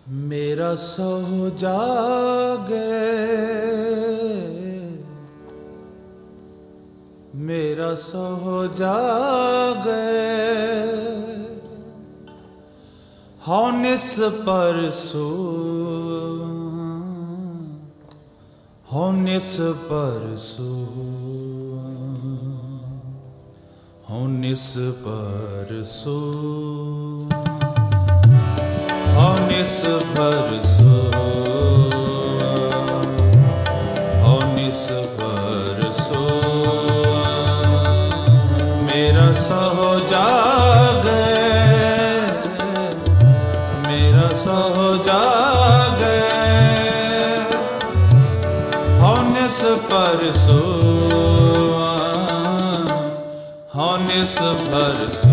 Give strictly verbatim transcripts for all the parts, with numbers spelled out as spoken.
मेरा सो जागे, मेरा सो जागे, होनिस परसो, होनिस परसो, होनिस परसो, होनिस परसो, होनिस परसो, मेरा सो जागे, मेरा सो जागे, होनिस परसो, होनिस परसो,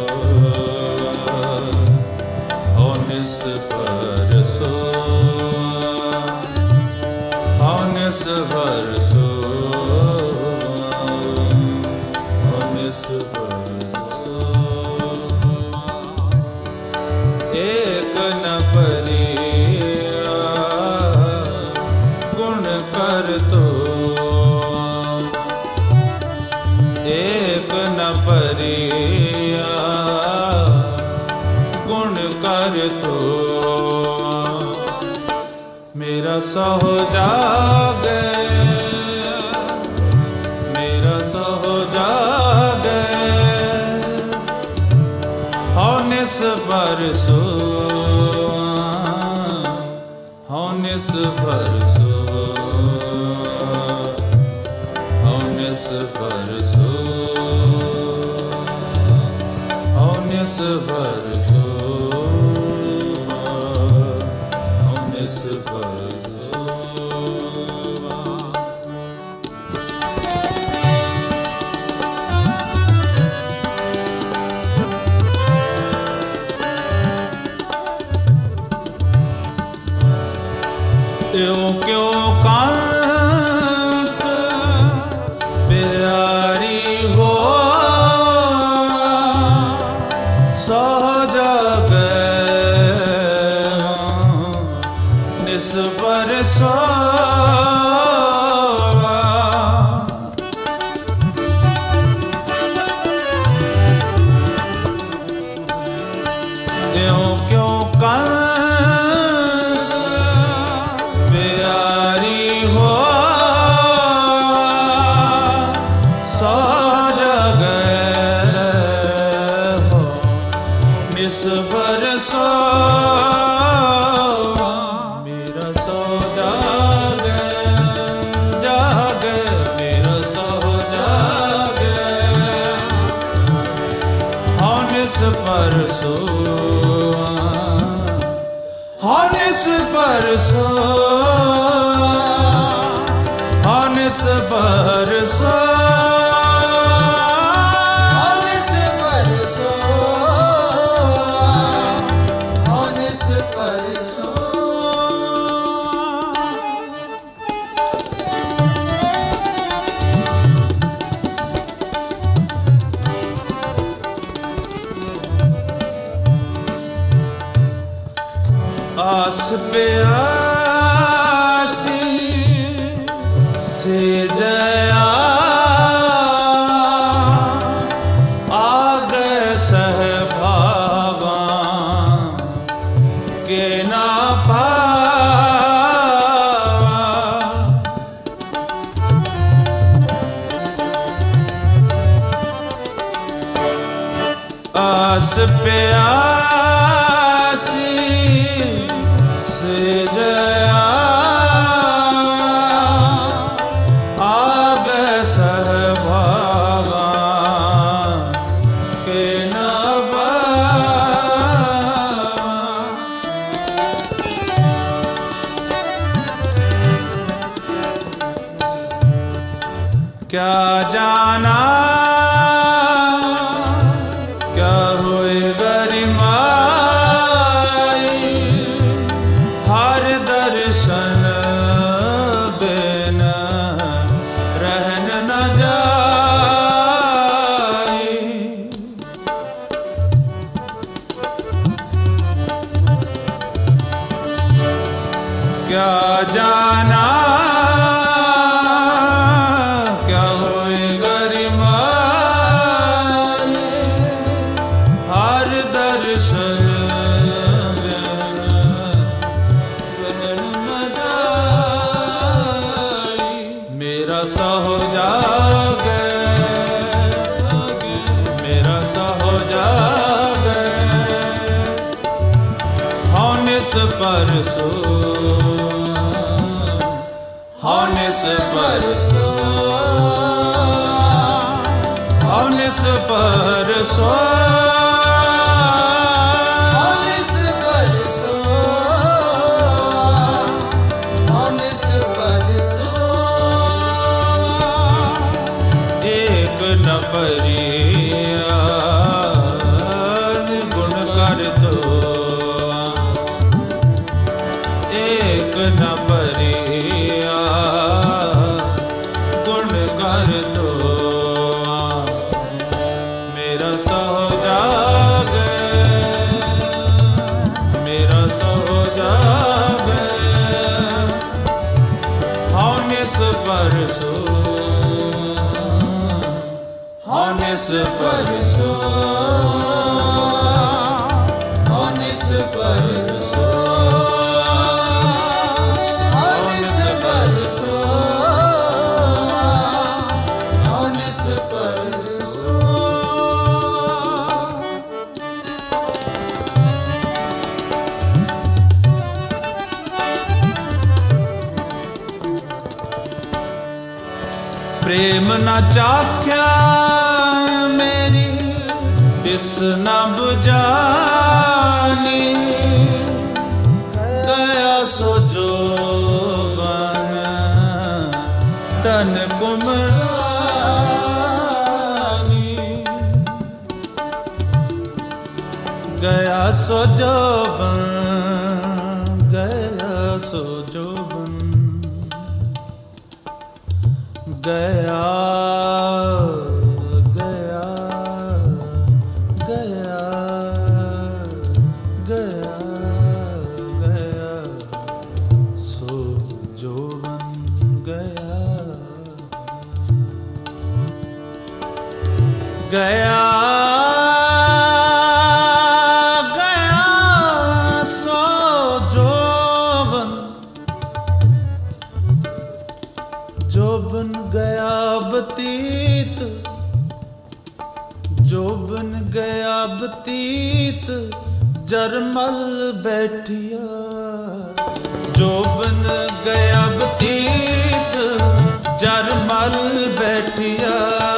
होनिस परसो, होनिस परसो, होनिस परसो, एक न परिया गुण कर तो, एक न परिया गुण कर तो, मेरा सो जागे, मेरा सो जागे, होनिस परसो, होनिस परसो, होनिस परसो, होनिस परसो, होनिस परसो, त्यों क्यों कांत प्यारी हो, सो जागे, निस परसो, त्यों क्यों कांत निस परसो, मेरा सो जागे, जागे, मेरा सो जागे, होनिस परसो, होनिस परसो, होनिस परसो, आस पे आसी से जया आगे सहभावा के ना पावा, आस पे आसी से जया आगे सहभागा के न पावा, क्या जाना क्या हुए गरिमाई, हर दर्शन बिन रहन न जाई, क्या जाना क्या होए गरिमा हर दर्शन रहन न जाए मेरा सहो जागे मेरा सहो जागे होनिस परसो होनिस परसो होनिस परसो होनिस परसो होनिस परसो एक न परिया गुण कर दो एक न परिया गुण कर दो मेरा सहो जागे मेरा सहो जागे होनिस परसो होनिस परसो होनिस परसो होनिस परसो होनिस परसो प्रेम न चाख्या मेरी तिस न बुझानी गया सो जोबन तन कुमरानी गया सो जोबन गया सो जोबन गया गया गया गया गया सो जोबन गया गया गया सो जोबन जोबन गया बतीत जोबन गया बतीत जरमल बैठिया जोबन गया बतीत जरमल बैठिया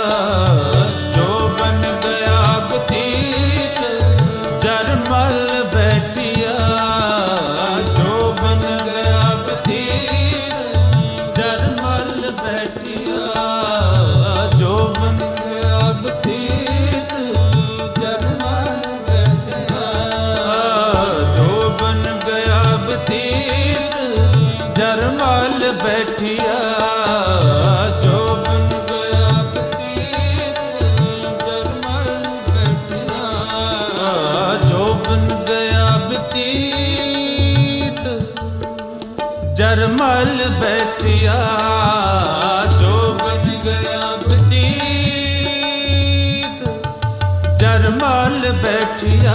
जोबन गया बतीत जरमल बैठिया जोबन गया बतीत जरमल बैठिया जोबन गया बतीत जरमल बैठिया जोबन गया बतीत जरमल बैठिया जोबन गया बतीत जरमल बैठिया जोबन गया बतीत जरमल बैठिया जोबन गया बतीत जरमल बैठिया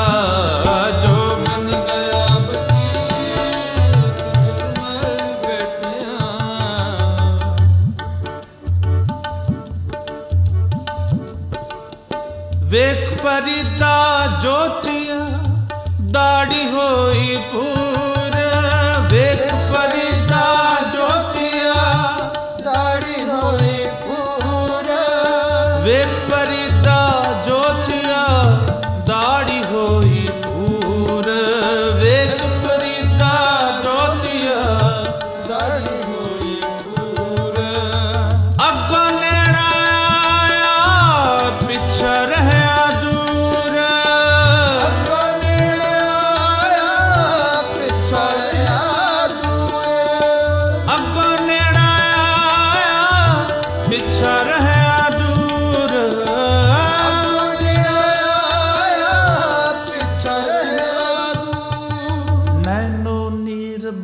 जोबन गया बतीत जरमल बैठिया वेख परिदा जोतिया दाढ़ी होई पूर वेख परिदा जोतिया दाढ़ी होई पूरा वेख परिदा जोतिया दाढ़ी होई पूर वेख परिदा जोतिया दाढ़ी होई पूरा अगो नेड़ा आया पिछा रहया दूर अगो नेड़ा आया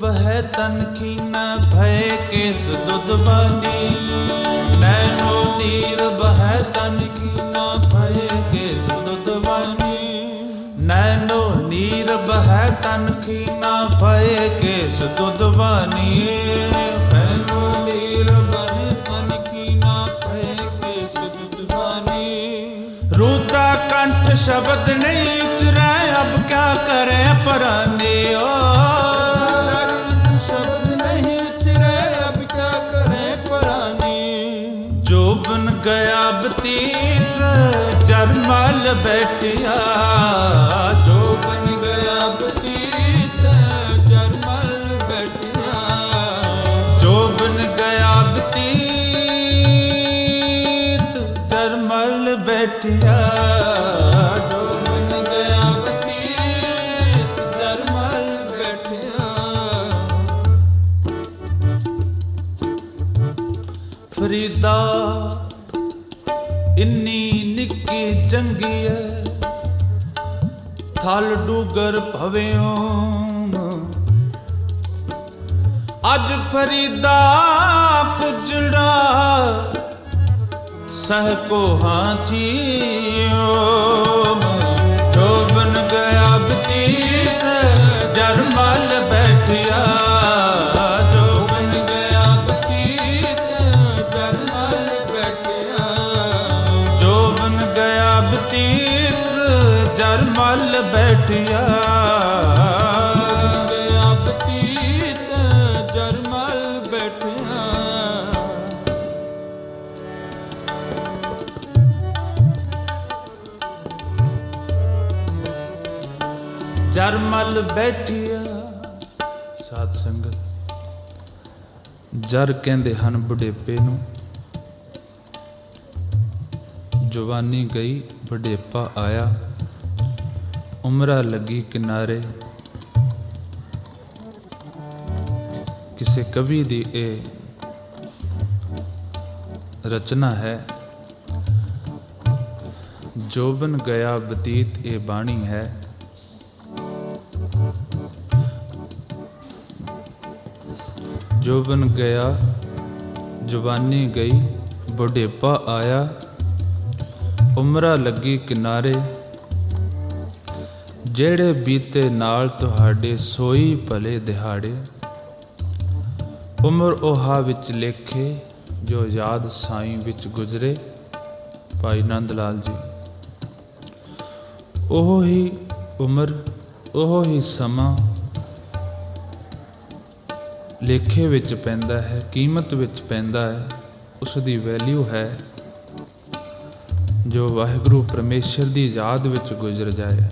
बहै तन की न भय केस दुध बानी। नैनो नीर बहै तन की न भय केस दुध बानी। नैनो नीर बहै तन की न भय केस दुध बानी। नैनो नीर बहै तन की न भय केस दुध बानी। रूता कंठ शब्द नहीं उतरै अब क्या करें पराने। ओ शब्द नहीं उतरे अब क्या करें पराने। जो बन गया बतीत जरमल बैठिया। जो बन गया बतीत जरमल बैठिया। जो बन गया बतीत जरमल बैठिया। जो बन गया बतीत जरमल बैठिया। फरीदा इन्नी निक्की जंगी है थल डूगर भव्यों। अज फरीदा कुजड़ा सह को हाथियों। जो बन गया बतीत जरमल बैठिया। जो बन गया बतीत जरमल बैठिया। जो बन गया बतीत जरमल बैठिया। गया बतीत जरमल बैठिया। जरमल बैठिया। साध संगत जर कहते हैं बुढ़ेपे नूं। जवानी गई बुढ़ेपा आया। उमरा लगी किनारे। किसी कवि दी ए रचना है। जोबन गया बतीत ए बाणी है। जोबन गया जवानी गई बुढ़ेपा आया। उमरा लगी किनारे। ਜਿਹੜੇ ਬੀਤੇ ਨਾਲ ਤੁਹਾਡੇ ਸੋਈ ਭਲੇ ਦਿਹਾੜੇ। ਉਮਰ ਉਹਾ ਵਿੱਚ ਲੇਖੇ ਜੋ ਯਾਦ ਸਾਈਂ ਵਿੱਚ ਗੁਜ਼ਰੇ। ਭਾਈ ਨੰਦ ਲਾਲ ਜੀ। ਉਹ ਹੀ ਉਮਰ ਉਹ ਹੀ ਸਮਾਂ ਲੇਖੇ ਵਿੱਚ ਪੈਂਦਾ ਹੈ, ਕੀਮਤ ਵਿੱਚ ਪੈਂਦਾ ਹੈ। ਉਸ ਦੀ ਵੈਲਿਊ ਹੈ ਜੋ ਵਾਹਿਗੁਰੂ ਪਰਮੇਸ਼ਰ ਦੀ ਯਾਦ ਵਿੱਚ ਗੁਜ਼ਰ ਜਾਏ।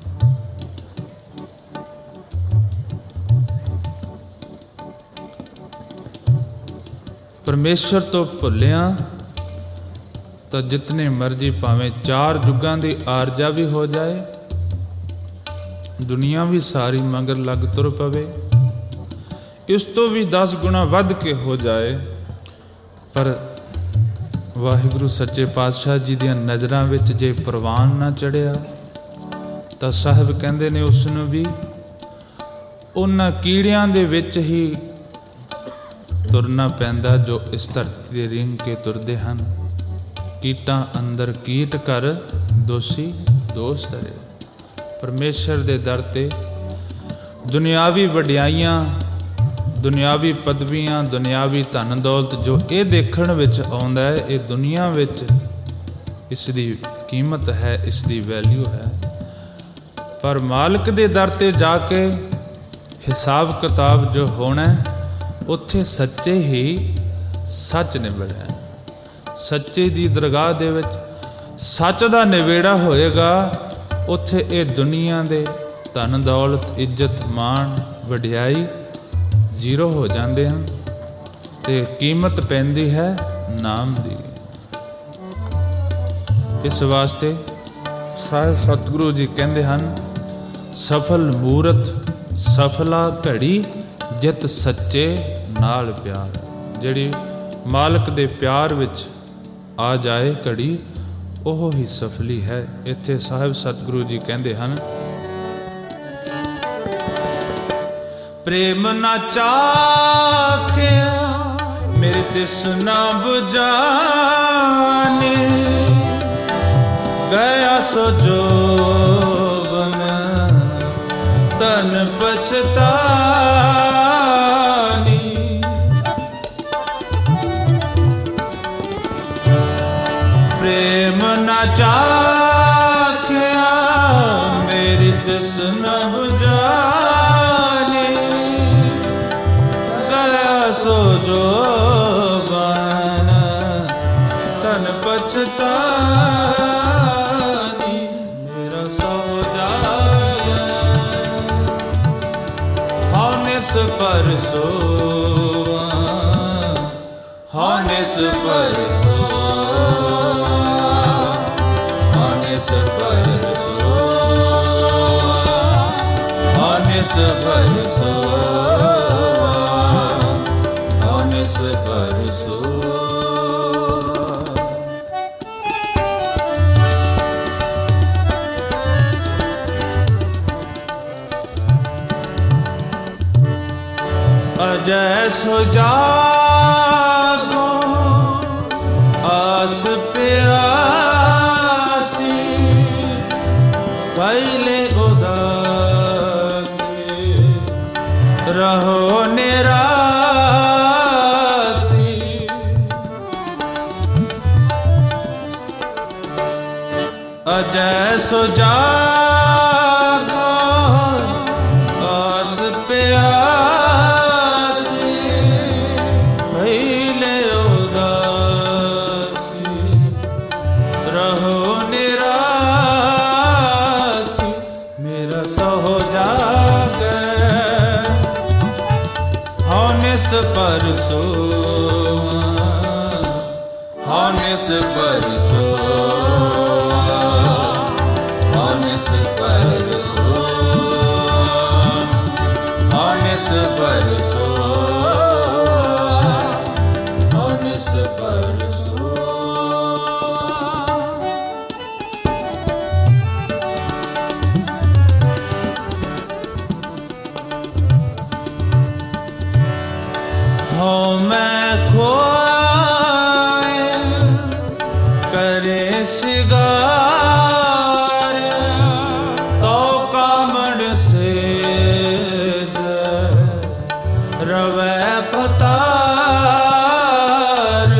ਪਰਮੇਸ਼ਰ ਤੋਂ ਭੁੱਲਿਆ ਤਾਂ ਜਿਤਨੇ ਮਰਜ਼ੀ ਭਾਵੇਂ ਚਾਰ ਯੁੱਗਾਂ ਦੀ ਆਰਜਾ ਵੀ ਹੋ ਜਾਏ, ਦੁਨੀਆ ਵੀ ਸਾਰੀ ਮਗਰ ਲੱਗ ਤੁਰ ਪਵੇ, ਇਸ ਤੋਂ ਵੀ ਦਸ ਗੁਣਾ ਵੱਧ ਕੇ ਹੋ ਜਾਏ, ਪਰ ਵਾਹਿਗੁਰੂ ਸੱਚੇ ਪਾਤਸ਼ਾਹ ਜੀ ਦੀਆਂ ਨਜ਼ਰਾਂ ਵਿੱਚ ਜੇ ਪ੍ਰਵਾਨ ਨਾ ਚੜਿਆ ਤਾਂ ਸਾਹਿਬ ਕਹਿੰਦੇ ਨੇ ਉਸ ਨੂੰ ਵੀ ਉਹਨਾਂ ਕੀੜਿਆਂ ਦੇ ਵਿੱਚ ਹੀ ਤੁਰਨਾ ਪੈਂਦਾ ਜੋ ਇਸ ਧਰਤੀ ਦੇ ਰਿੰਗ ਕੇ ਤੁਰਦੇ ਹਨ। ਕੀਟਾਂ ਅੰਦਰ ਕੀਟ ਕਰ ਦੋਸ਼ੀ ਦੋਸ਼ ਧਰੇ। ਪਰਮੇਸ਼ਰ ਦੇ ਦਰ ਤੇ ਦੁਨਿਆਵੀ ਵਡਿਆਈਆਂ, ਦੁਨਿਆਵੀ ਪਦਵੀਆਂ, ਦੁਨਿਆਵੀ ਧਨ ਦੌਲਤ ਜੋ ਇਹ ਦੇਖਣ ਵਿੱਚ ਆਉਂਦਾ ਹੈ, ਇਹ ਦੁਨੀਆ ਵਿੱਚ ਇਸ ਦੀ ਕੀਮਤ ਹੈ, ਇਸ ਦੀ ਵੈਲਿਊ ਹੈ। ਪਰ ਮਾਲਕ ਦੇ ਦਰ ਤੇ ਜਾ ਕੇ ਹਿਸਾਬ ਕਿਤਾਬ ਜੋ ਹੋਣਾ, ਉੱਥੇ ਸੱਚੇ ਹੀ ਸੱਚ ਨਿਬੜਿਆ। ਸੱਚੇ ਦੀ ਦਰਗਾਹ ਦੇ ਵਿੱਚ ਸੱਚ ਦਾ ਨਿਬੇੜਾ ਹੋਏਗਾ। ਉੱਥੇ ਇਹ ਦੁਨੀਆ ਦੇ ਧਨ ਦੌਲਤ, ਇੱਜ਼ਤ, ਮਾਣ, ਵਡਿਆਈ ਜ਼ੀਰੋ ਹੋ ਜਾਂਦੇ ਹਨ ਤੇ ਕੀਮਤ ਪੈਂਦੀ ਹੈ ਨਾਮ ਦੀ। ਇਸ ਵਾਸਤੇ ਸਾਹਿਬ ਸਤਿਗੁਰੂ ਜੀ ਕਹਿੰਦੇ ਹਨ, ਸਫਲ ਮੂਰਤ ਸਫਲਾ ਘੜੀ ਜਿਤ ਸੱਚੇ ਨਾਲ ਪਿਆਰ। ਜਿਹੜੀ ਮਾਲਕ ਦੇ ਪਿਆਰ ਵਿੱਚ ਆ ਜਾਏ ਘੜੀ, ਉਹ ਹੀ ਸਫਲੀ ਹੈ। ਇੱਥੇ ਸਾਹਿਬ ਸਤਿਗੁਰੂ ਜੀ ਕਹਿੰਦੇ ਹਨ, प्रेम ना चाख्या मेरी तृष्णा बुझाने, गया सो जोबन तन पछतानी। प्रेम ना चाख्या मेरी तृष्णा बुझाने, गया सो जोबन तन पछतानी। मेरा सो जाए हौनिस परसो, हौनिस परसो, हौनिस परसो, हौनिस परसो, हौनिस परसो। अजय सो जागो आस प्यासी, पहले उदासी रहो निरासी। अजय सो जागो आस प्यासी, पहले उदासी रहो निरासी। मेरा सहो जागे हौनिस परसो, हौनिस परसो, हौनिस परसो, हौनिस परसो, हौनिस परसो। हो मैं खोए करे सिगार, तो कामड़ से रवे पतार।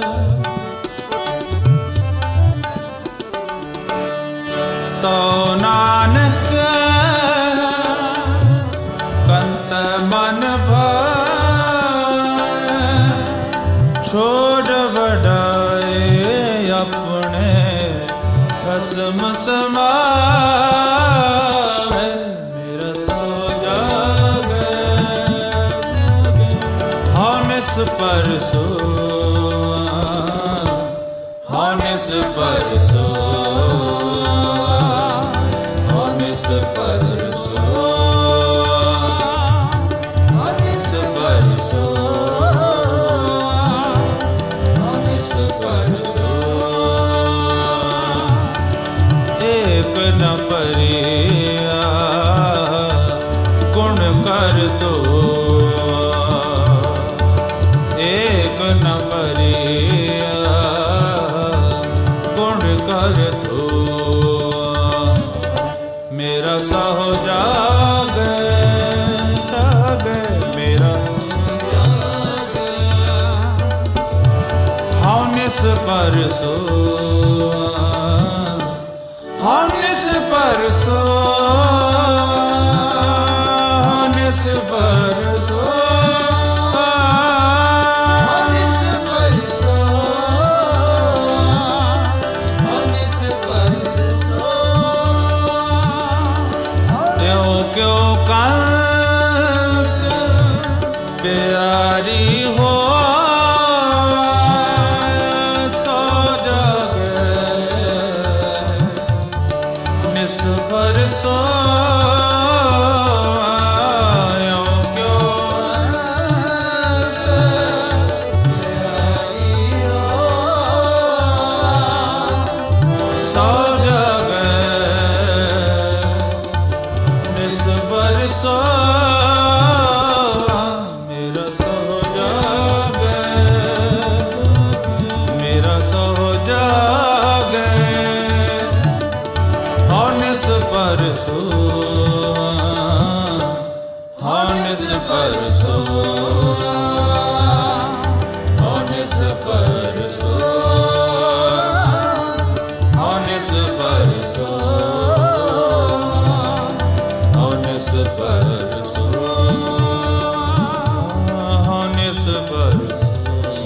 तो नानक कंत मन छोड़ बढ़ाए अपने कसम समावे। मेरा सो जागे हौनिस परसो, हौनिस परसो, हौनिस परसो, हौनिस परसो, हौनिस परसो। एक न परिया गुण कर दो, एक न परिया गुण कर दो। मेरा सहो जागे जागे मेरा जागे हौनिस परसो, हौनिस परसो, हौनिस परसो, हौनिस परसो, हौनिस परसो। त्यों क्यों कंत प्यारी हो सो जागे निस परसो। सो निस पर सोवा, हाँ निस पर सोवा, हाँ निस पर सोवा, हाँ निस पर सोवा, हाँ निस पर सोवा, हाँ निस पर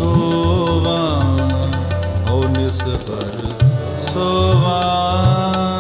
सोवा, हाँ निस पर सोवा।